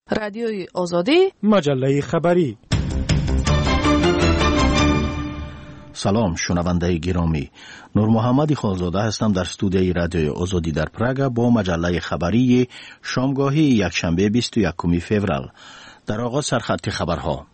رادیوی آزادی، مجله خبری. سلام شنونده گرامی، نور محمد خانزاده هستم در استودیوی رادیوی آزادی در پراگ با مجله خبری شامگاهی یکشنبه 21 فوریه. در آغاز سرخط خبرها.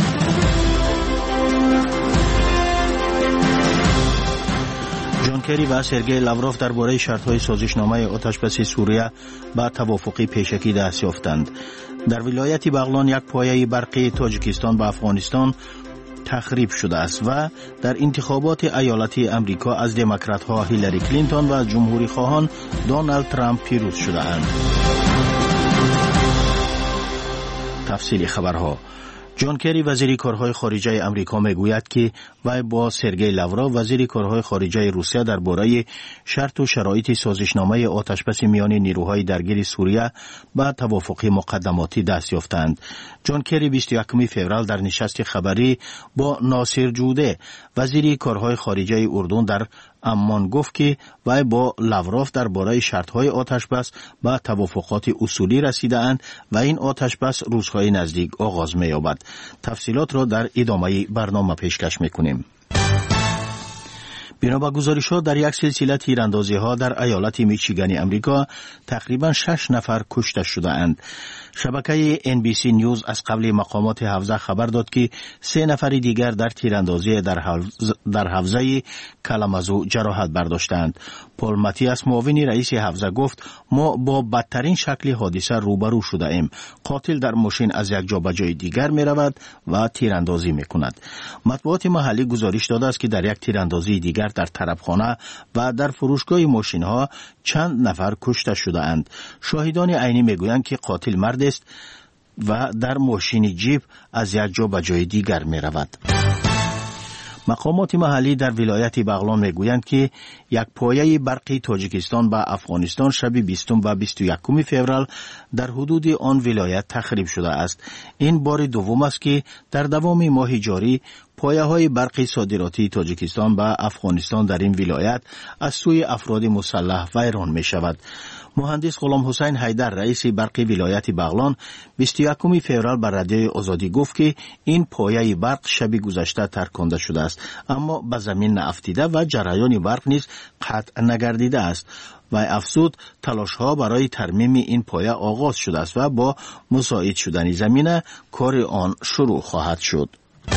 جان کری و سرگئی لاوروف درباره شرط‌های سازشنامه آتشبس سوریه با توافقی پیشکی دست یافتند. در ولایت بغلان یک پایه برقی تاجیکستان و افغانستان تخریب شده است و در انتخابات ایالتی امریکا از دموکرات‌ها هیلاری کلینتون و از جمهوری خواهان دونالد ترامپ پیروز شده اند. تفصیل خبرها. جان کری وزیر کارهای خارجه امریکا میگوید که وی با سرگئی لاوروف وزیر کارهای خارجه روسیه درباره شرط و شرایط سازشنامه آتشبس میان نیروهای درگیر سوریه به توافقی مقدماتی دست یافتند. جان کری 21 فوریه در نشست خبری با ناصر جوده وزیر کارهای خارجه اردن در عمان گفت که وی با لاوروف درباره شرط‌های آتشبس به توافقات اصولی رسیده‌اند و این آتشبس روزهای نزدیک آغاز می‌یابد. تفصیلات را در ادامه برنامه پیشکش می‌کنیم. بنا به گزارش‌ها در یک سلسله تیراندازی‌ها در ایالت میچیگان امریکا تقریباً 6 نفر کشته شده‌اند. شبکه NBC نیوز از قبل مقامات حوزه خبر داد که 3 نفر دیگر در تیراندازی در حوزه کلامازو جراحت برداشتند. پول ماتیاس معاون رئیس حوزه گفت ما با بدترین شکل حادثه روبرو شده ایم. قاتل در ماشین از یک جا به جای دیگر می رود و تیراندازی می کند. مطبوعات محلی گزارش داده است که در یک تیراندازی دیگر در طرفخانه و در فروشگاه ماشین ها چند نفر کشته شده اند. شاهدان عینی می گویند که قاتل مرد است و در ماشین جیپ از یک جا به جای دیگر می رود. مقامات محلی در ولایت بغلان میگویند که یک پایه برقی تاجیکستان و افغانستان شب 20 و 21 فوریه در حدود آن ولایت تخریب شده است. این بار دوم است که در دوام ماه جاری پایه‌های برقی صادراتی تاجیکستان و افغانستان در این ولایت از سوی افراد مسلح ویران می شود. مهندس غلام حسین حیدر رئیس برقی ولایت بغلان 21 فوریه بر رادیوی آزادی گفت که این پایه برق شب گذشته ترکانده شده است اما به زمین نافتیده و جریان برق نیز قطع نگردیده است. و افزود تلاش‌ها برای ترمیم این پایه آغاز شده است و با مساعد شدن زمین کار آن شروع خواهد شد.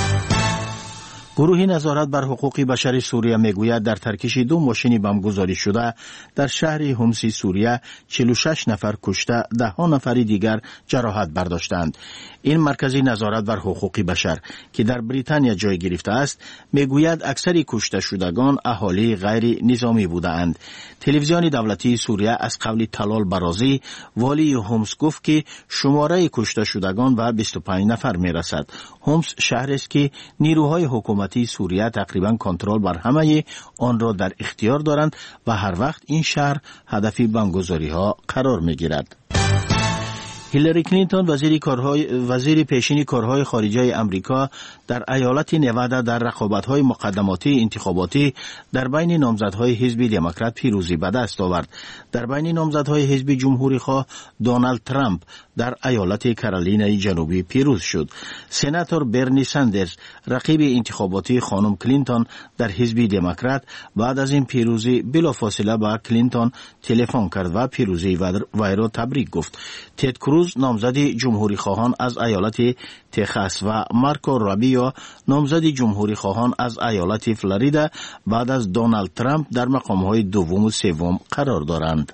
گروه نظارت بر حقوق بشر سوریه میگوید در ترکش 2 ماشین بم گذاری شده در شهر حمص سوریه 46 نفر کشته 10 نفر دیگر جراحت برداشتند. این مرکز نظارت بر حقوق بشر که در بریتانیا جای گرفته است میگوید اکثر کشته شدگان اهالی غیر نظامی بودند. تلویزیون دولتی سوریه از قول طلال برازی والی حمص گفت که شماره کشته شدگان به 25 نفر میرسد. حمص شهر است که نیروهای حکومتی سوریه تقریبا کنترل بر همه آن را در اختیار دارند و هر وقت این شهر هدف بمبگذاری‌ها قرار می‌گیرد. هیلاری کلینتون وزیر پیشین کارهای خارجه امریکا در ایالت نوادا در رقابت‌های مقدماتی انتخاباتی در بین نامزدهای حزب دموکرات پیروزی به دست آورد. در بین نامزدهای حزب جمهوری خواه دونالد ترامپ در ایالت کارولینای جنوبی پیروز شد. سناتور برنی ساندرز رقیب انتخاباتی خانم کلینتون در حزب دموکرات بعد از این پیروزی بلافاصله با کلینتون تلفن کرد و پیروزی وی را تبریک گفت. تد کروز نامزد جمهوری خواهان از ایالت تگزاس و مارکو روبیو نامزد جمهوری خواهان از ایالت فلوریدا بعد از دونالد ترامپ در مقام‌های دوم و سوم قرار دارند.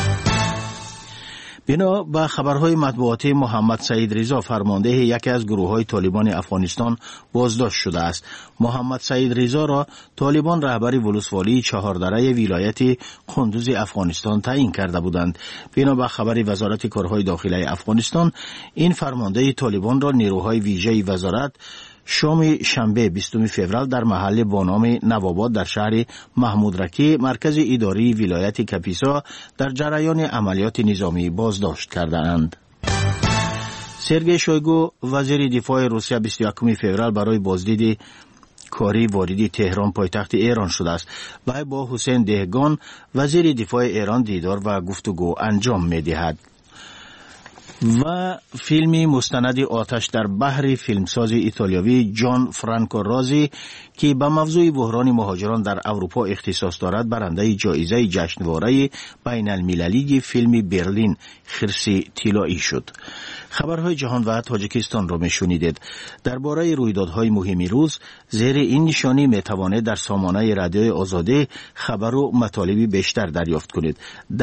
بنا به خبرهای مطبوعاتی محمد سعید رضا فرمانده یکی از گروه‌های طالبان افغانستان بازداشت شده است. محمد سعید رضا را طالبان رهبر ولسوالی چهاردره ولایت قندوز افغانستان تعیین کرده بودند. بنا به خبر وزارت کارهای داخلی افغانستان این فرمانده طالبان را نیروهای ویژه وزارت شام شنبه 20 فوریه در محل با نام نواباد در شهر محمود رکی مرکز اداری ولایت کاپیسا در جریان عملیات نظامی بازداشت کردند. سرگئی شویگو وزیر دفاع روسیه 21 فوریه برای بازدید کاری وارد تهران پایتخت ایران شده است و با حسین دهگان وزیر دفاع ایران دیدار و گفتگو انجام می دهد. و فیلمی مستند آتش در بحر فیلمساز ایتالیایی جان فرانکو رازی که به موضوع بحران مهاجران در اروپا اختصاص دارد برنده جایزه جشنواره بین المللی فیلم برلین خرس طلایی شد. خبرهای جهان و تاجیکستان را میشنیدید. درباره رویدادهای مهم روز زیر این نشانی میتوانید در سامانه رادیوی آزادی خبر و مطالبی بیشتر دریافت کنید.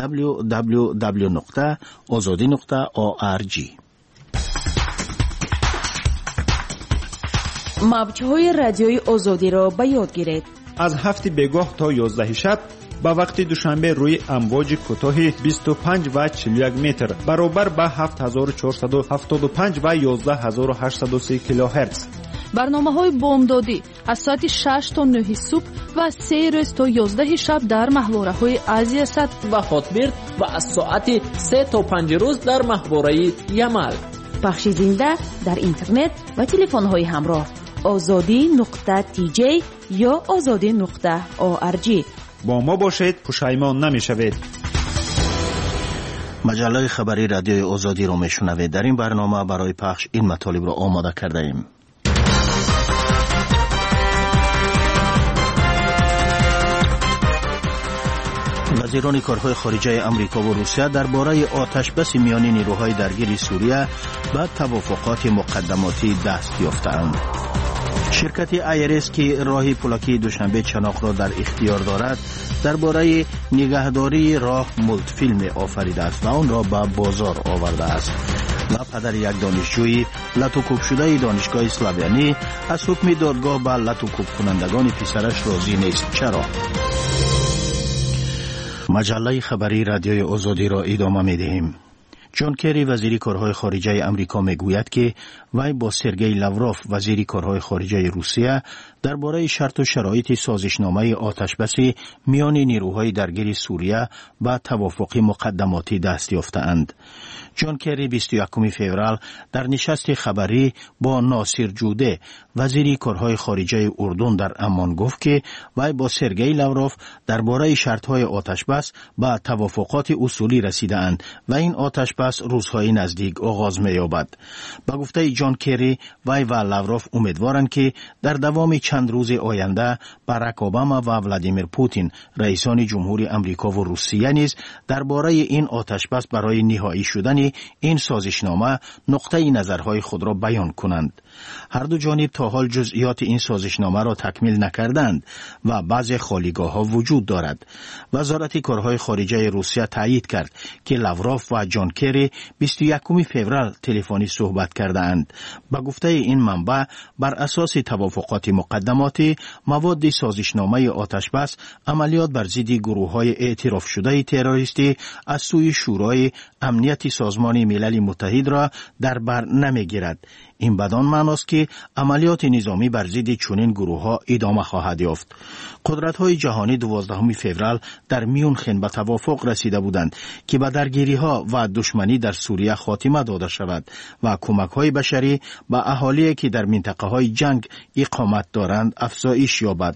www.azadi.org. موج‌های رادیوی آزادی را به یاد گیرید. از 7 بگاه تا 11 شب با وقت دوشنبه روی امواج کوتاه 25 و 41 متر برابر با 7475 و 11830 کیلوهرتز. برنامه‌های بامدادی از ساعت 6 تا 9 صبح و 3 روز تا 11 شب در ماهواره‌های آسیا سد و هاتبرد و از ساعت 3 تا 5 روز در ماهواره یمل. پخش زنده در اینترنت و تلفن‌های همراه azadi.tj یا azadi.org. با ما باشید، پشیمان نمی‌شوید. مجله خبری رادیوی آزادی را میشنوید. در این برنامه برای پخش این مطالب را آماده کرده ایم. وزیران کارهای خارجه امریکا و روسیه درباره آتشبس میان نیروهای درگیر سوریه به توافقات مقدماتی دست یافته‌اند. شرکت ایرس که راه پلاکی دوشنبه چناق را در اختیار دارد درباره نگهداری راه مولت فیلم آفریده است و آن را به بازار آورده است. و پدر یک دانشجوی لطوکوب شده دانشگاه اسلاویانی از حکم دادگاه به لطوکوب کنندگان پسرش راضی نیست. چرا؟ مجله خبری رادیوی آزادی را ادامه می‌دهیم. جان کری وزیر کارهای خارجه امریکا میگوید که وی با سرگئی لاوروف وزیر کارهای خارجه روسیه درباره شرط و شرایط سازشنامه آتشبس میان نیروهای درگیر سوریه به توافق مقدماتی دست یافته‌اند. جان کری 21 فوریه در نشست خبری با ناصر جوده وزیر کارهای خارجه اردن در عمان گفت که وی با سرگئی لاوروف درباره شرط‌های آتشبس به توافقات اصولی رسیده‌اند و این آتشبس روزهای نزدیک آغاز می‌یابد. با گفته جان کری وی و لاوروف امیدوارند که در دوام چند روز آینده باراک اوباما و ولادیمیر پوتین رئیسان جمهوری امریکا و روسیه نیز درباره این آتشبس برای نهایی شدن این سازشنامه نقطه نظرهای خود را بیان کنند. هر دو جانب تا حال جزئیات این سازشنامه را تکمیل نکردند و بعضی خالیگاه‌ها وجود دارد. وزارت کارهای خارجه روسیه تایید کرد که لاوروف و جان کری 21 فوریه تلفنی صحبت کردند. با گفته این منبع بر اساس توافقات مقدماتی مواد سازشنامه آتشبس عملیات بر ضد گروه‌های اعتراف شده تروریستی از سوی شورای امنیت سازمان ملل متحد را در بر نمیگیرد. این بدان معناست که عملیات نظامی بر ضد چنین گروه‌ها ادامه خواهد یافت. قدرت‌های جهانی 12 فوریه در میونخن به توافق رسیده بودند که به درگیری‌ها و دشمنی در سوریه خاتمه داده شود و کمک‌های بشری به اهالی که در منطقه‌های جنگ اقامت دارند افزایش یابد.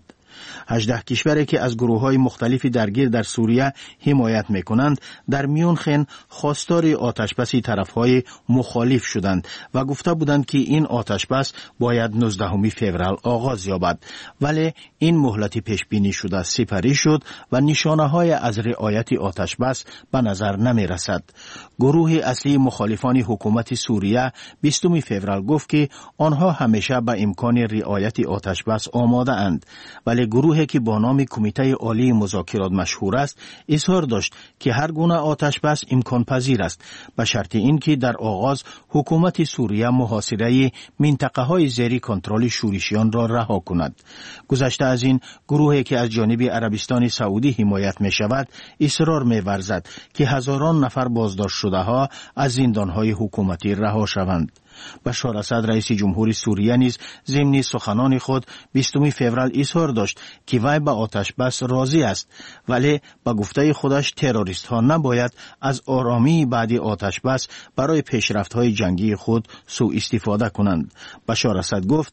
18 کشوری که از گروه‌های مختلفی درگیر در سوریه حمایت می‌کنند در میونخن خواستار آتشبس طرف‌های مخالف شدند و گفته بودند که این آتشبس باید 19 فوریه آغاز یابد، ولی این مهلت پیش بینی شده سپری شد و نشانه‌های از رعایت آتشبس به نظر نمی‌رسد. گروه اصلی مخالفان حکومت سوریه 20 فوریه گفت که آنها همیشه به امکان رعایت آتشبس آماده اند، ولی گروهی که با نام کمیته عالی مذاکرات مشهور است اظهار داشت که هر گونه آتشبس امکان پذیر است به شرط اینکه در آغاز حکومت سوریه محاصره منطقه‌های زیر کنترل شورشیان را رها کند. گذشته از این گروهی که از جانب عربستان سعودی حمایت می شود اصرار می ورزد که هزاران نفر بازداشت شده ها از زندان‌های حکومتی رها شوند. بشار اسد رئیس جمهوری سوریه نیز ضمن سخنان خود 20 فوریه اظهار داشت که وی به آتشبس راضی است، ولی با گفته خودش تروریست ها نباید از آرامی بعد آتشبس برای پیشرفت های جنگی خود سوء استفاده کنند. بشار اسد گفت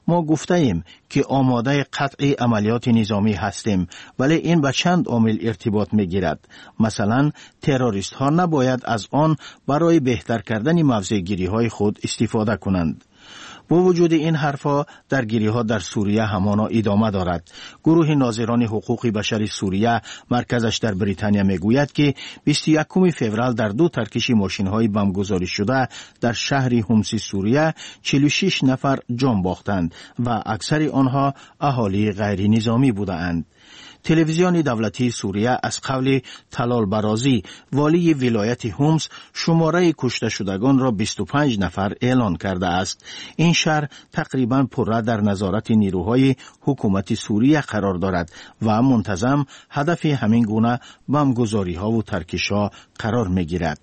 ما گفته ایم که آماده قطع عملیات نظامی هستیم، ولی این به چند عامل ارتباط میگیرد. مثلا تروریست ها نباید از آن برای بهتر کردن موضع‌گیری های خود استفاده کنند. با وجود این حرفا، درگیری‌ها در سوریه همانا ادامه دارد. گروه ناظران حقوق بشر سوریه مرکزش در بریتانیا میگوید که 21 فوریه در 2 ترکش ماشین‌های بمبگذاری شده در شهر حمص سوریه 46 نفر جان باختند و اکثر آنها اهالی غیر نظامی بودند. تلویزیون دولتی سوریه از قول طلال برازی، والی ولایت حمص، شماره کشته شدگان را 25 نفر اعلان کرده است. این شهر تقریباً پره در نظارت نیروهای حکومت سوریه قرار دارد و منتظم هدف همین گونه بمبگذاری‌ها و ترکش‌ها قرار می‌گیرد.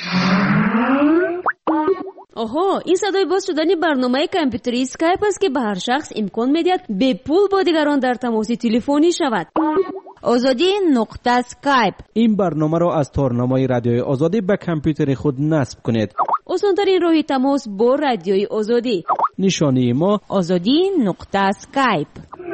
آها، این صدای باز شدن برنامه کامپیوتری اسکایپ است که به هر شخص امکان می‌دهد به پول با دیگران در تماس تلفنی شود. آزادی نقطه اسکایپ. این برنامه را از تارنمای رادیوی آزادی به کامپیوتر خود نصب کنید. آسان‌ترین راه تماس با رادیوی آزادی. نشانی ما آزادی نقطه اسکایپ.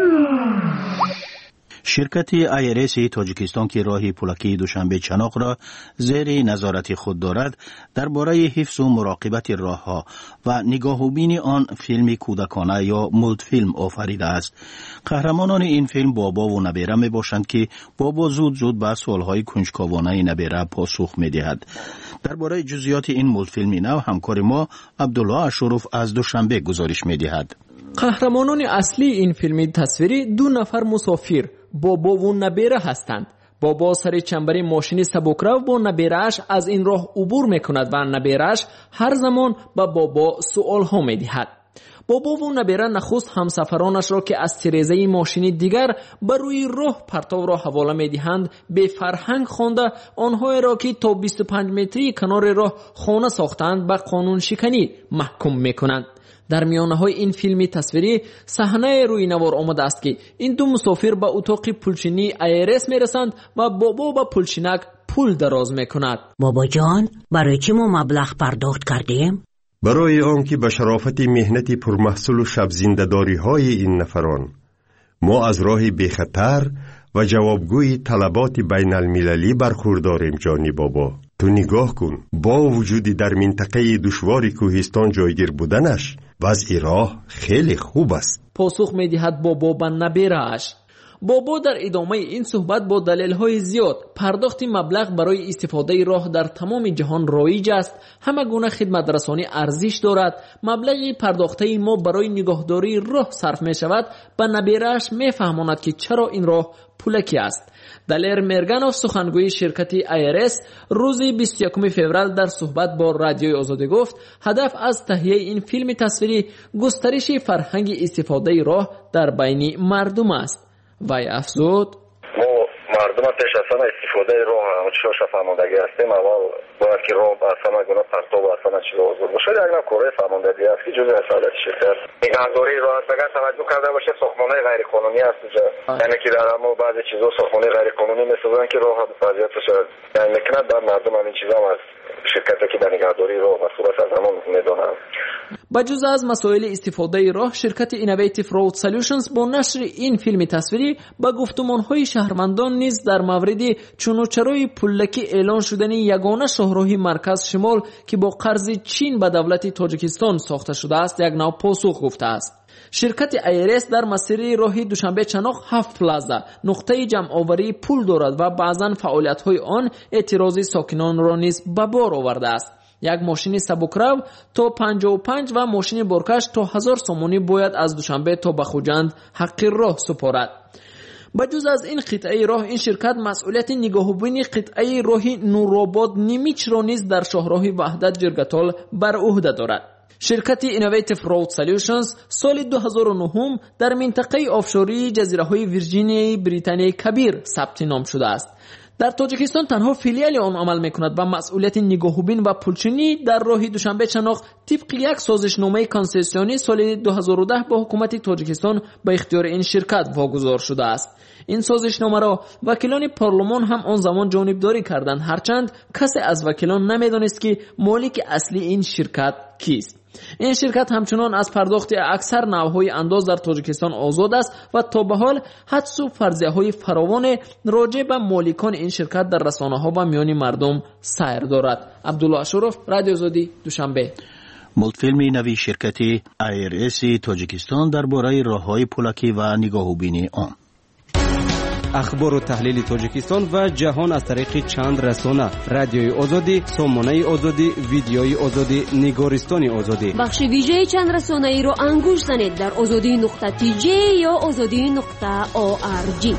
شرکت ایرس تاجیکستان که راه پولکی دوشنبه چناق را زیر نظارت خود دارد، درباره حفظ و مراقبت راهها و نگاهوبین آن فیلم کودکانه یا مولت فیلم آفریده است. قهرمانان این فیلم بابا و نبیره می باشند که بابا زود به سوالهای کنجکاوانه نبیره پاسخ می دهد. درباره جزئیات این مولت فیلم نو همکار ما عبدالله اشرف از دوشنبه گزارش می دهد. قهرمانان اصلی این فیلم تصویری 2 نفر مسافر بابا و نبیره هستند. بابا سر چنبر ماشین سبکرو با نبیره‌اش از این راه عبور میکند و نبیره‌اش هر زمان به بابا سوال ها میدهد. بابا و نبیره نخست همسفرانش را که از تیرزه ماشین دیگر بر روی راه پرتاب را حواله میدهند به فرهنگ خوانده آنهایی را که تا 25 متری کنار راه خانه ساختند به قانون شکنی محکوم میکنند. در میانه‌های این فیلم تصویری صحنه روی نوار آمده است که این 2 مسافر به اتاق پولچینی ایرس میرسند و بابا با پولچینک پول دراز میکند. بابا جان، برای چی ما مبلغ پرداخت کردیم؟ برای آنکه به شرافت مهنت پرمحصول و شب زنده‌داری های این نفران ما از راه بیخطر و جوابگوی طلبات بین المللی برخورداریم. جانی بابا، تو نگاه کن، با وجود در منطقه دشوار کوهستان جایگیر بودنش وضع راه خیلی خوب است. پاسخ میدهد بابا به نبیره‌اش. بابا در ادامه این صحبت با دلایل زیاد پرداخت مبلغ برای استفاده راه در تمام جهان رایج است، همه گونه خدمت رسانی ارزش دارد. مبلغی پرداخته ما برای نگهداری راه صرف می شود. به نبیره‌اش می فهماند که چرا این راه پولکی است. دلیر مرگانوف سخنگوی شرکت ایرس روز 21 فوریه در صحبت با رادیوی آزادی گفت هدف از تهیه این فیلم تصویری گسترش فرهنگ استفاده راه در بین مردم است. وی افزود مردم پیش از همه استفاده راه همچنان فهماندگی هستیم. اول باید که راه از همه گونه پرتاب و از همه چیز آزاد باشه. یک کره فهماندگی است که جزء فعالیت شرکت نگهداری راه است. اگر توجه کرده باشه ساختمان‌های غیر قانونی است اینجا، یعنی که در همه بعضی چیزا ساختمان غیر قانونی میسازن که راه وضعیتش یعنی میکنند. بعد مردم همین چیزا هم از شرکتی که در نگهداری راه مسئول است از همون میدونن. بجز از مسائل استفاده راه، شرکت اینوویتیو رود سولوشنز با نشر این فیلم تصویری به گفتمان‌های شهروندان نیز در مورد چونوچرای پولکی اعلان شدن یگانه شاهراه مرکز شمال که با قرض چین به دولت تاجیکستان ساخته شده است یک نوع پاسخ گفته است. شرکت ایرس در مسیر راه دوشنبه چناق 7 پلازا نقطه جمع آوری پول دارد و بعضا فعالیت‌های آن اعتراض ساکنان را نیز به بار آورده است. یک ماشین سبکرو تا 55 و ماشین برکش تا 1000 سومانی باید از دوشنبه تا به خوجند حق راه سپارد. بجز از این قطعه راه، این شرکت مسئولیت نگاهبانی قطعه راه نورآباد نیمیچ را نیز در شاهراه وحدت جرگتال بر عهده دارد. شرکت اینوویتیو رود سولوشنز سال 2009 در منطقه آفشوری جزیره‌های ویرجینیای بریتانیای کبیر ثبت نام شده است. در تاجیکستان تنها فیلیال آن عمل میکند و مسئولیت نگاهبین و پولچینی در راه دوشنبه چناق طبق یک سازشنامه کنسسیونی سال 2010 با حکومت تاجیکستان به اختیار این شرکت واگذار شده است. این سازشنامه را وکیلان پارلمان هم آن زمان جانبداری کردند، هرچند کسی از وکیلان نمیدانست که مالک اصلی این شرکت کیست. این شرکت همچنان از پرداخت اکثر نوهای انداز در تاجیکستان آزاد است و تا به حال حدس و فرضیه‌های فراوان راجع به مالکان این شرکت در رسانه‌ها و میان مردم سیر دارد. عبدالله اشرف، رادیو آزادی، دوشنبه. مولتفیلمی نوی شرکت IRS تاجیکستان درباره راه‌های پولکی و نگاهوبینی آن. اخبار و تحلیل تاجیکستان و جهان از طریق چند رسانه: رادیوی آزادی، سامانه آزادی، ویدیوی آزادی، نگارستان آزادی. بخش ویژه چند رسانه ای رو انگوش زنید در azadi.tj یا azadi.org.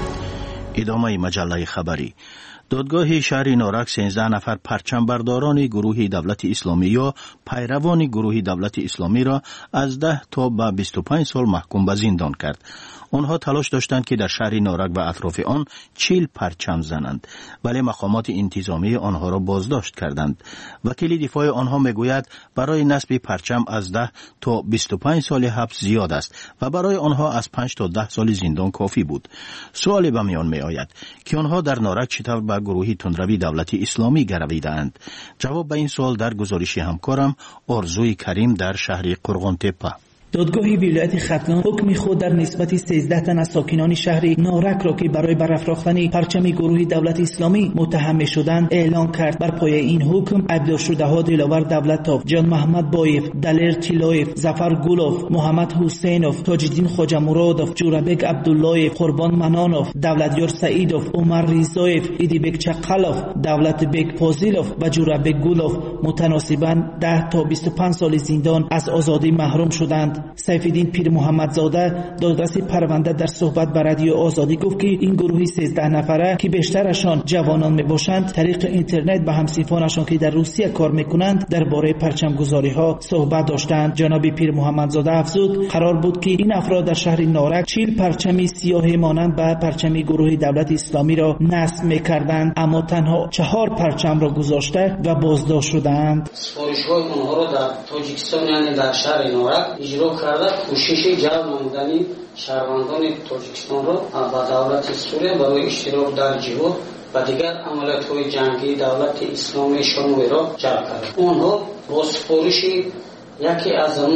ادامه مجله خبری. دادگاه شهر نارک 13 نفر پرچم برداران گروه دولت اسلامی یا پیروان گروه دولت اسلامی را از 10 تا به 25 سال محکوم به زندان کرد. آنها تلاش داشتند که در شهر نارک و اطراف آن 40 پرچم زنند، ولی مقامات انتظامی آنها را بازداشت کردند. وکیل دفاع آنها میگوید برای نصب پرچم از 10 تا 25 سال حبس زیاد است و برای آنها از 5 تا 10 سال زندان کافی بود. سوال به میان می آید که آنها در نارک چطور به گروه تندروی دولت اسلامی گرویدند؟ جواب به این سوال در گزارش همکارم آرزوی کریم در شهر قرغانتپه. دادگاه ولایت ختلان حکم خود در نسبت 13 تن از ساکنان شهر نارک را که برای برافراختن پرچم گروه دولت اسلامی متهم شدند اعلان کرد. بر پایه این حکم ابداع شده ها دلاور دولتوف، جان محمد بایف، دلیر تیلایف، ظفر گلوف، محمد حسینوف، تاج‌الدین خواجه مرادوف، جورابک عبداللهیف، قربان منانوف، دولتیار سعیدوف، عمر ریزایف، ایدیبک چقلوف، دولت بیگ پازیلوف و جورابک گلوف متناسباً 10 تا 25 سال زندان از آزادی محروم شدند. سیفالدین پیر محمدزاده دادرس پرونده در صحبت با رادیو آزادی گفت که این گروهی 13 نفره که بیشترشان جوانان میباشند طریق اینترنت با همسیفانشان که در روسیه کار میکنند درباره پرچم گذاری ها صحبت داشتند. جناب پیر محمدزاده افزود قرار بود که این افراد در شهر نارک 40 پرچم سیاه مانند به پرچم گروه دولت اسلامی را نصب میکردند، اما تنها 4 پرچم را گذاشته و بازداشت شدند. سفارش‌های اونها را در تاجیکستان یعنی در شهر نارک اجرا کرده کوشش جلب نمودن شهروندان تاجیکستان را به دولت سوریه برای اشتراک در جهاد و دیگر عملیات‌های جنگی دولت اسلامی شامل را جلب کرد. آنها با سفارش یکی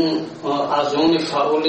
از آن فعال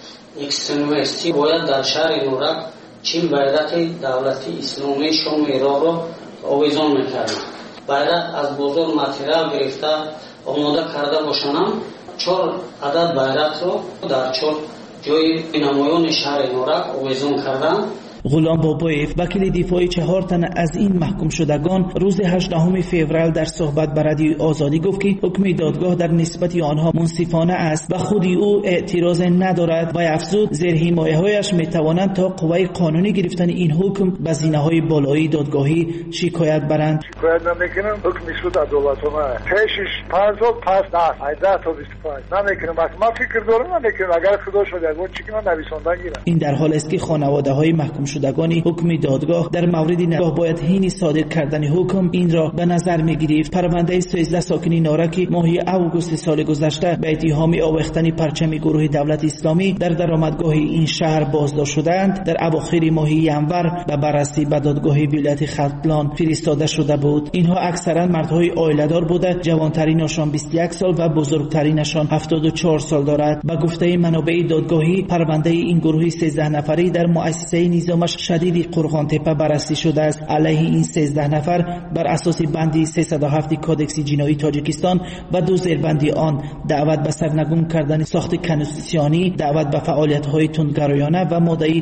اکستریمیستی باید در شهر نارک 40 بیرق دولت اسلامی شامل را آویزان می‌کردند. بیرق از بازار متریال گرفته آماده کرده باشند 4 عدد بیرق را در 4 جای نمایان شهر نارک آویزان کردند. غلام بابایف وکیل دفاع 4 تن از این محکوم شدگان روز 18 فوریه در صحبت با رادیو آزادی گفت که حکم دادگاه در نسبت آنها منصفانه است و خود او اعتراض ندارد و افزود زیر حمایه‌هایش میتوانند تا قوه قانونی گرفتن این حکم به زینه‌های بالایی دادگاهی شکایت برند. شکایت نمیکنم، حکم شد عدالتانه. پیشش 5 سال پس نه 10 تا 25 نمیکنم. بس ما فکر دارم نمیکنم اگر خدا شده بود چی کنم نویسنده گیرم. این در حال است که خانواده‌های محکوم شدگانی حکم دادگاه در مورد نگاه باید حین صادر کردن حکم این را به نظر می‌گیرید. پرونده 13 ساکنین نارک ماه اوگوست سال گذشته به اتهام آویختن پرچم گروه دولت اسلامی در درآمدگاه این شهر بازداشت شدند در اواخر ماه ینور و بررسی به دادگاه ولایت ختلان فرستاده شده بود. اینها اکثرا مردهای عائله‌دار بوده، جوانترینشان 21 سال و بزرگترینشان 74 سال دارد. به گفته منابع دادگاهی پرونده این گروه 13 نفری در مؤسسه نظام شدید قرغانتپه بررسی شده است. علیه این 13 نفر بر اساس بند 307 کودکس جنایی تاجیکستان و 2 زیربند آن دعوت به سرنگون کردن ساخت کنستیتوسیونی، دعوت به فعالیت‌های تندگرایانه و ماده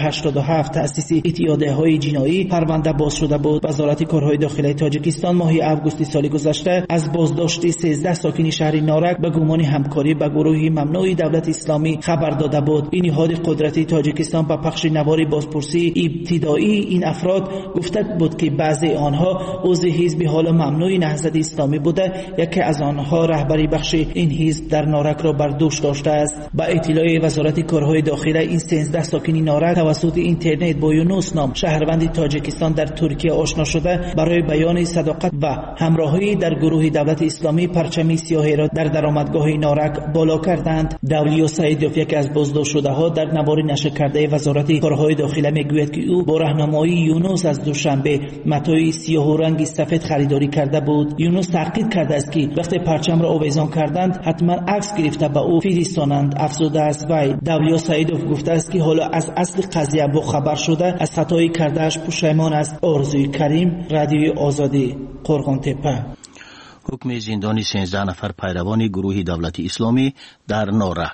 187 تأسیس اتحادیه‌های جنایی پرونده باز شده بود. وزارت کارهای داخلی تاجیکستان ماه اوگوست سال گذشته از بازداشت 13 ساکن شهر نارک به گمان همکاری با گروه ممنوع دولت اسلامی خبر داده بود. این نهاد قدرتی تاجیکستان با پخش نواری بازپرسی ابتدایی این افراد گفته بود که بعضی آنها عضو حزب حالا ممنوع نهضت اسلامی بوده، یکی از آنها رهبری بخش این حزب در نارک را بر دوش داشته است. با اطلاع وزارت کارهای داخلی این 13 ساکن نارک توسط اینترنت با یونس نام شهروند تاجیکستان در ترکیه آشنا شده برای بیان صداقت و همراهی در گروه دولت اسلامی پرچم سیاه را در درآمدگاه نارک بالا کردند. دولیا سعیدوف یکی از بازداشت شده ها در نوار نشر کرده وزارت کارهای داخلی نماینده میگوید که او با راهنمایی یونس از دوشنبه متای سیاه و رنگ سفید خریداری کرده بود. یونس تاکید کرده است که وقتی پرچم را آویزان کردند حتما عکس گرفته به او فرستانند. افزوده است وی دولیا سعیدوف گفته است که حالا از اصل قضیه با خبر شده از خطای کردهش پشیمان است. آرزوی کریم، رادیوی آزادی، قرغن‌تپه. حکم زندانی 13 نفر پیروان گروه دولت اسلامی در نارک.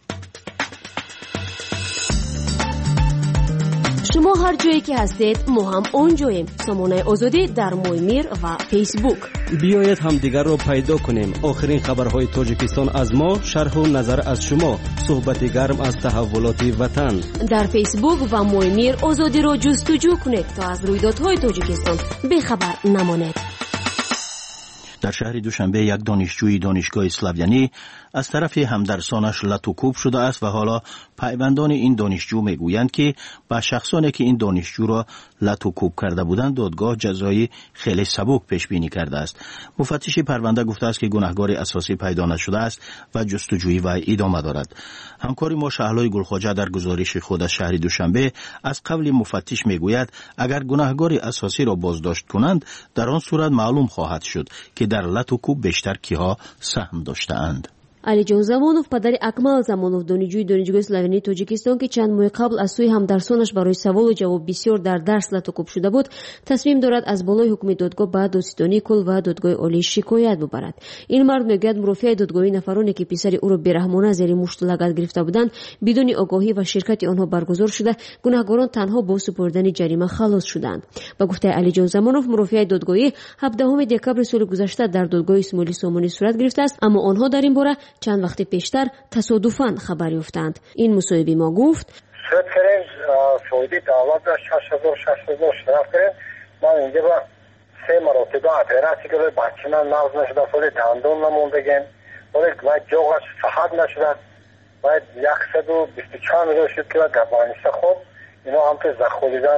شما هر جایی که هستید ما هم اونجاییم. سامانه آزادی در مویمیر و فیسبوک. بیایید هم دیگر رو پیدا کنیم. آخرین خبرهای تاجیکستان از ما، شرح و نظر از شما، صحبت گرم از تحولات وطن. در فیسبوک و مویمیر آزادی رو جستجو کنید تا از رویدادهای تاجیکستان بیخبر نمانید. در شهر دوشنبه یک دانشجوی دانشگاه اسلاویانی از طرف همدرسانش لطوکوب شده است و حالا پیوندان این دانشجو میگویند که به شخصانی که این دانشجو را لطوکوب کرده بودند دادگاه جزایی خیلی سبک پیش بینی کرده است. مفتش پرونده گفته است که گناهکار اساسی پیدا نشده است و جستجوی وی ادامه دارد. همکار ما شهلای گلخواجه در گزارش خود از شهر دوشنبه از قبل مفتش میگوید اگر گناهکار اساسی را بازداشت کنند در آن صورت معلوم خواهد شد که در لطوکوب بیشتر کیها سهم داشته‌اند. علیجان زمانوف پدر اکمل زمانوف دانشجوی دانشگاه اسلاویانی تاجیکستان که چند ماه قبل از سوی همدرسانش برای سوال و جواب بسیار در درس لطوکوب شده بود تصمیم دارد از بالای حکم دادگاه به دادستانی کل و دادگاه عالی شکایت ببرد. این مرد میگوید مرافع دادگاهی نفرانی که پسر او را بیرحمانه زیر مشت لگد گرفته بودند بدون آگاهی و شرکت آنها برگزار شده گناهکاران تنها با سپردن جریمه خلاص شدند. با گفته علیجان زمانوف مرافع دادگاهی 17 دکبر سال گذشته در دادگاه اسماعیل سامانی صورت گرفته است اما آنها در این باره چند وقت پیشتر تصادفاً خبر یافتند. این مصاحبه ما گفت شد کرد سعودی دعوت داشت 6000 شرف کرد ما اینجا با 3 مرتبه اپراسی که بچه من نغز نشده فوری دندون نموندگیم ولی جوغش صحت نشده باید 124 میلیون شد که گبانیسته خوب اینا هم که زخولیدن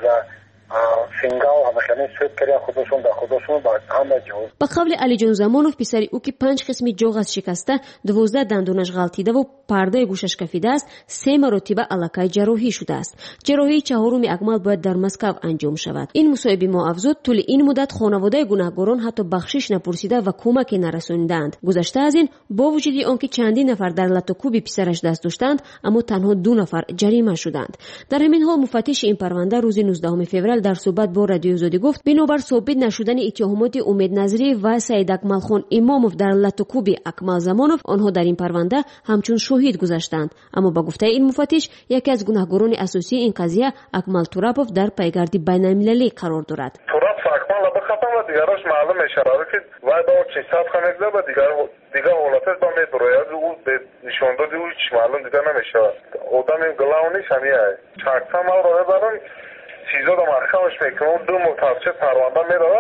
فینگاو همه سوید کردن خودشون در خودشون با همه جوز. با قول علیجان زمانوف پسر او که 5 قسمی جوغش شکسته 12 دندونش غلطیده و پرده گوشش کفیده است 3 مرتبه الکای جراحی شده است. جراحی چهارم اکمل باید در مسکو انجام شود. این مصاحبه ما افزود طول این مدت خانواده گناهکاران حتی بخشش نپرسیده و کمک نرساندند. گذشته از این با وجود آنکه چندین نفر در لطوکوب پسرش دست داشتند اما تنها 2 نفر جریمه شدند. در همین حال مفتش این پرونده روز 19 فوریه در صحبت با رادیو آزادی گفت بنابر ثابت نشدن اتهامات امید نظری و سید اکمل خان اماموف در لطوکوب اکمل زمانوف آنها در این پرونده همچون شهید گذشتند. اما با گفته این مفتش یکی از گناهکاران اساسی این قضیه اکمل توراپوف در پایگرد بین‌المللی قرار دارد. توراپوف اکمل بخاطر و دیگرش معلوم میشه که وای با چیزات خمیده و دیگر حالتش با میبروید او به نشان دادی او هیچ معلوم دیگر نمیشه. آدم گلاونی شمیه چاکتا ما رو ببرن چیزا رو محکمش میکنه و 2 متوسط پرونده میره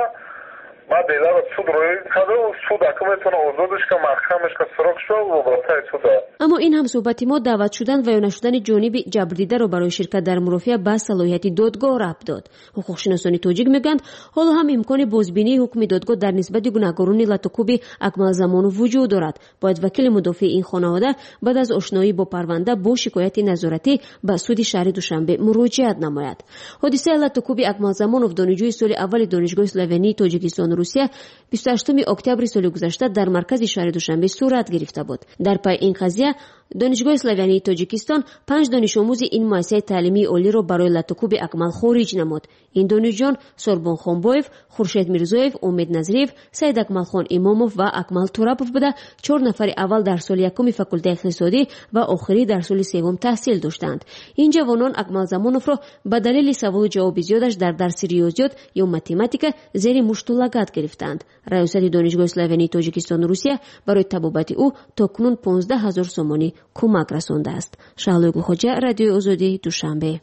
ما دیدار سود روی کرده و سود اکمتونه آزادش که محکمش که سرک شد و برای سوده. اما این هم صحبت ما دعوت شدن و یا نشدن جانب جبردیده رو برای شرکت در مرافعه به صلاحیت دادگاه ربط داد. حقوق شناسان تاجیک میگن حالا هم امکان بازبینی حکم دادگاه در نسبت گناهکاران لطوکوب اکمل زمانوف وجود دارد. باید وکیل مدافع این خانواده بعد از آشنایی با پرونده با شکایت نظارتی به سود شهر دوشنبه مراجعت نماید. حادثه لطوکوب اکمل زمانوف دانشجوی سال اول دانشگاه اسلاویانی تاجیکستان روسیه 28 اکتبر سال گذشته در مرکز شهر دوشنبه صورت گرفته بود. در پای این قضیه دانشگاه اسلاویانی تاجیکستان 5 دانش آموز این مؤسسه تعلیمی عالی را برای لطوکوب اکمل خارج نمود. این دانشجویان سوربون خانبویف، خورشید میرزویف، امید نظریف، سید اکمل خان اماموف و اکمل توراپوف بوده 4 نفر اول در سال یکم فاکولته اقتصادی و آخری در سال سوم تحصیل داشتند. این جوانان اکمل زمانوف را به دلیل سوال و جواب زیادش در درس ریاضیات یا متماتیک زیر مشت لگد گرفتند. ریاست دانشگاه اسلاویانی تاجیکستان روسیه برای تبابت او تاکنون 15,000 سومانی کمک رسانده است. شهلای گلخواجه، رادیو آزادی، دوشنبه.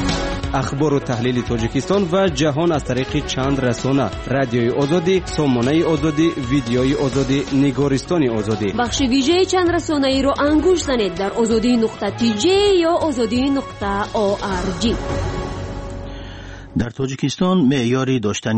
اخبار و تحلیل تاجیکستان و جهان از طریق چند رسانه: رادیوی آزادی، سامانه آزادی، ویدیوی آزادی، نگارستان آزادی. بخش ویژه چند رسانه ای رو انگوش زنید در azadi.tj یا azadi.org. در تاجیکستان معیار داشتن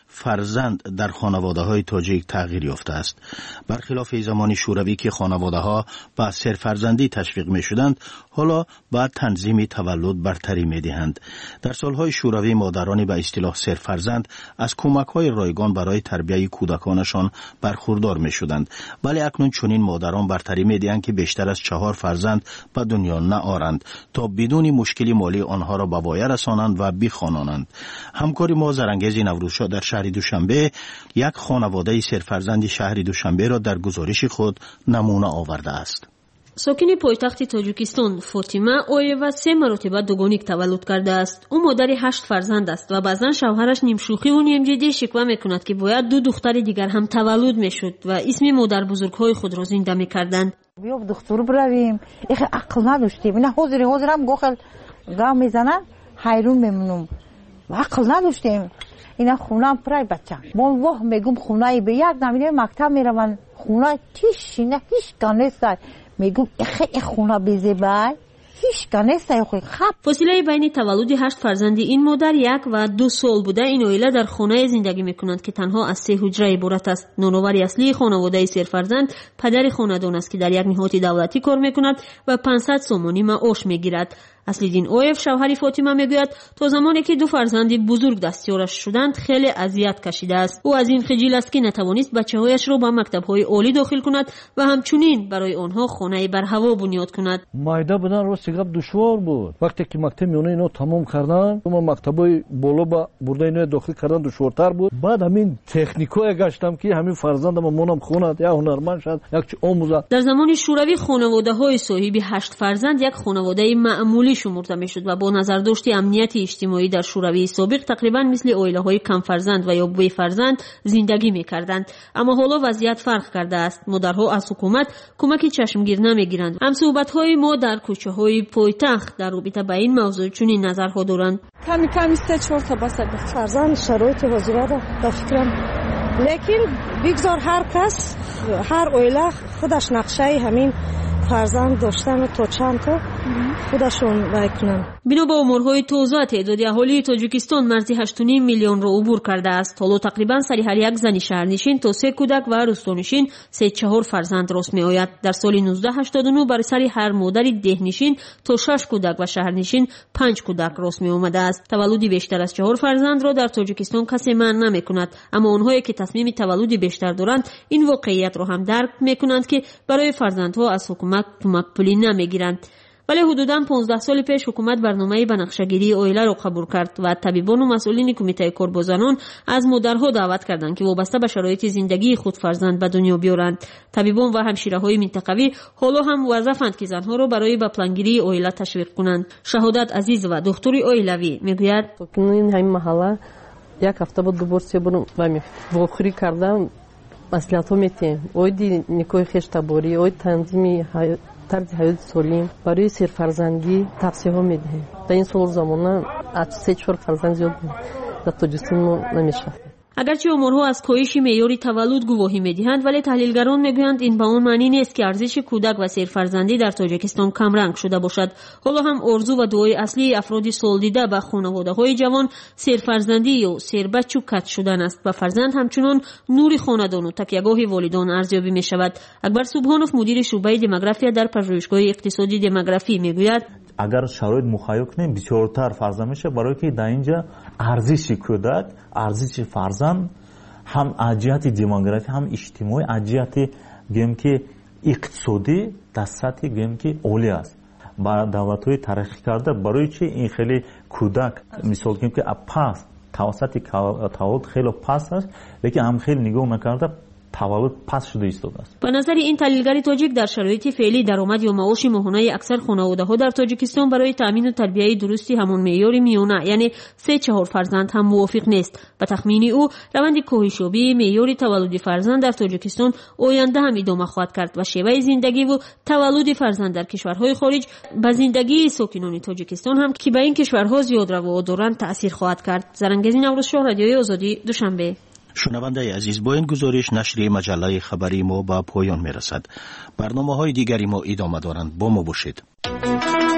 فرزند در خانواده‌های تاجیک تغییر یافته است. برخلاف زمان شوروی که خانواده‌ها به سرفرزندی تشویق می‌شدند، حالا با تنظیم تولد برتری می‌دهند. در سالهای شوروی مادران به اصطلاح سرفرزند از کمک‌های رایگان برای تربیت کودکانشان برخوردار می‌شدند، ولی اکنون چنین مادران برتری می‌دهند که بیشتر از 4 فرزند به دنیا نآورند تا بدون مشکلی مالی آنها را به وای رسانند و بخوانانند. همکار ما زرانگیز نوروزشاه در شهر دوشنبه یک خانواده سرفرزند شهر دوشنبه را در گزارش خود نمونه آورده است. ساکن پایتخت تاجیکستان فاطمه اویوا 3 مرتبه دوگانیک تولد کرده است. او مادر 8 فرزند است و بعضا شوهرش نیم شوخی و نیم جدی شکوه میکند که باید 2 دختر دیگر هم تولد میشد و اسم مادر بزرگهای خود را زنده میکردند. بیا دکتر برویم. اخ عقل نداشتیم. اینا حاضرم گوخل گام میزنن حیرون میمونم. عقل نداشتیم. اینا خونه پرای بچه. من واه میگم خونه به یک نمیره مکتب میرون. خونه تیش نه هیچ کانست. میگم اخ خونه بزیبای هیچ کانست. فاصله بین تولد 8 فرزند این مادر 1 و 2 سال بوده. این عائله در خانه زندگی میکنند که تنها از 3 حجره عبارت است. نانآور اصلی خانواده سرفرزند پدر خاندان است که در یک نهاد دولتی کار میکند و 500 سومانی معاش میگیرد. اصلیدین اویف شوهر فاطمه میگوید تا زمانی که 2 فرزند بزرگ دستیارش شدند خیلی اذیت کشیده است. او از این خجل است که نتوانست بچه‌هایش را به مکتب‌های عالی داخل کند و همچنین برای آنها خانه بر هوا بنیاد کند. مایده بودن رو سیگاب دشوار بود. وقتی که مکتب میونه اینو تمام کردن، ما مکتبای بالا با برده اینو داخل کردن دشوارتر بود. بعد همین تکنیکای گشتم که همین فرزندم مونم خوند یا هنرمند شد یک چه آموزه. در زمان شوروی خانواده‌های صاحب 8 فرزند یک خانواده معمولی شمرده میشد و با نظر داشت امنیت اجتماعی در شوروی سابق تقریبا مثل عائله‌های کم فرزند و یا بی فرزند زندگی می‌کردند. اما حالا وضعیت فرق کرده است. مادرها از حکومت کمک چشمگیر نمی‌گیرند. هم صحبت‌های ما در کوچه‌های پایتخت در رابطه با این موضوع چنین نظرها دارند. کمی 3-4 تا بس فرزند شرایط حاضره در فکرم. لیکن بگذار هر کس هر عائله خودش نقشه همین فرزند داشتن تا چند تا خودشون بکنن. بنا به امورهای توزیع تعداد اهالی تاجیکستان مرزی 8.5 میلیون را عبور کرده است. حالا تقریبا سری هر یک زن شهرنشین تا 3 کودک و روستانشین 3-4 فرزند راست می آید. در سال 1989 بر سری هر مادر دهنشین تا 6 کودک و شهرنشین 5 کودک راست می آمده است. تولدی بیشتر از 4 فرزند را در تاجیکستان کسی منع نمی کند، اما آنهایی که تصمیم تولدی بیشتر دارند این واقعیت را هم درک می کنند که برای فرزندها از حکومت کمک پولی نمی گیرند. ولی حدوداً 15 سال پیش حکومت برنامه بنفشه‌گیری عائله را قبول کرد و طبیبان و مسئولین کمیته کاربازانان از مادرها دعوت کردند که وابسته به شرایط زندگی خود فرزند به دنیا بیارند. طبیبان و همشیره‌های منطقوی حالا هم موظفند که زنها را برای به پلانگیری عائله تشویق کنند. شهادت عزیز و دکتر عائلوی میگوید این همین محله یک هفته بود 2 بار 3 بار و واخری کردم مسئولیت‌ها میتیم. اوید نیکوی خیش تباری، اوید تنظیم طرز حیات سالم برای سرفرزندی توصیه ها میدهیم. در این سال زمانه از 3-4 فرزند زیاد در تاجیکستان نمیشه. اگرچه امورها از کاهش معیار تولد گواهی میدهند، ولی تحلیلگران میگویند این به آن معنی نیست که ارزش کودک و سرفرزندی در تاجیکستان کم رنگ شده باشد. حالا هم آرزو و دعای اصلی افراد سالدیده به خانواده‌های جوان سرفرزندی یا سربچه و کت شدن است و فرزند همچنان نور خاندان و تکیهگاه والدان ارزیابی می شود. اکبر سبحانوف مدیر شعبه دموگرافی در پژوهشگاه اقتصادی دموگرافی میگوید اگر شرایط مخیل کنیم بسیارتر فرزند میشه، برای که در اینجا ارزش کودک، ارزش فرزند هم از جهت دموگرافی هم اجتماعی از جهت گیم که اقتصادی در سطح گیم که عالی است. با دولت‌های ترقی کرده برای چی این خیلی کودک مثال گیم که پس توسط تولد خیلی پس است، لیکن هم خیلی نگاه نکرده تولد پس شده ایستاده است. به نظر این تحلیلگر تاجیک در شرایط فعلی درآمد یا معاش ماهانه اکثر خانواده‌ها در تاجیکستان برای تامین و تربیت درستی همان معیار میانه یعنی 3-4 فرزند هم موافق نیست. به تخمین او روند کاهش‌یابی معیار تولد فرزند در تاجیکستان آینده هم ادامه خواهد کرد و شیوه زندگی و تولد فرزند در کشورهای خارج به زندگی ساکنان تاجیکستان هم که به این کشورها زیاد روا دارند تأثیر خواهد کرد. زرانگیز نوروزشاه، رادیوی آزادی، دوشنبه. شنونده عزیز، با این گزارش نشر مجله خبری ما به پایان میرسد. برنامه‌های دیگری ما ادامه دارند. با ما باشید.